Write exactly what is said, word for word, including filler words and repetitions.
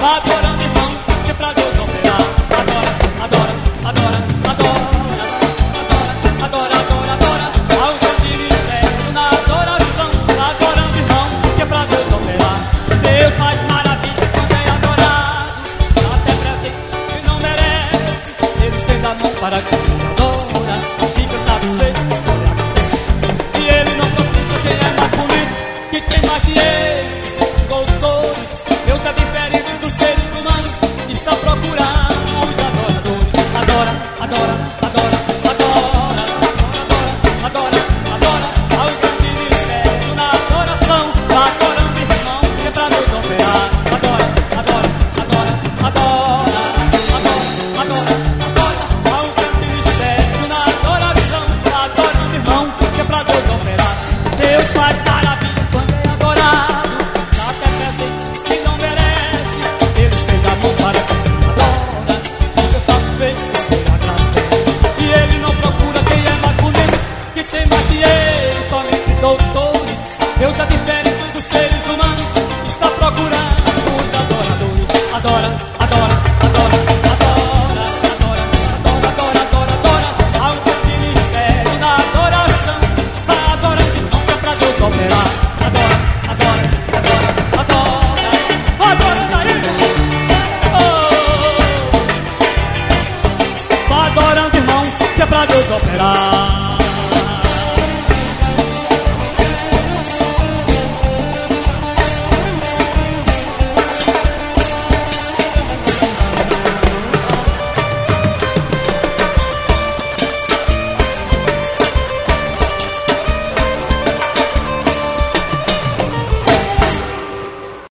adorando, irmão, que é pra Deus operar. Adora, adora, adora, adora, adora, adora, adora, ao grande mistério na adoração, adorando, irmão, que é pra Deus operar. Deus faz maravilha quando é adorado, até presente que não merece. Ele estende a mão para quem adora, fica satisfeito. E ele não procura quem é mais bonito, que tem mais que ele. Doutores, Deus é diferente dos seres humanos, está procurando os adoradores. Adora, adora, adora, adora, adora, adora, adora, ao grande mistério na adoração, adorando, irmão, que é pra Deus operar. Adora, adora, adora, adora, adora, adora, adora, ao grande mistério na adoração, adorando, irmão, que é pra Deus operar. Deus faz maravilha quando é adorado, até presente quem não merece. Ele estende a mão para quem adora, fica satisfeito quando ele agradece. E ele não procura quem é mais bonito, que tem mais que ele, somente doutores. Deus é diferente dos seres humanos, está procurando os adoradores. Adora, adora, adora, adora, adora, adora, adora, adora, adora, ao grande mistério na adoração, vai adorando, irmão, que é pra Deus operar. Adora, adora, adora, adora, adora daí, oh, vai adorando, irmão, que é pra Deus operar.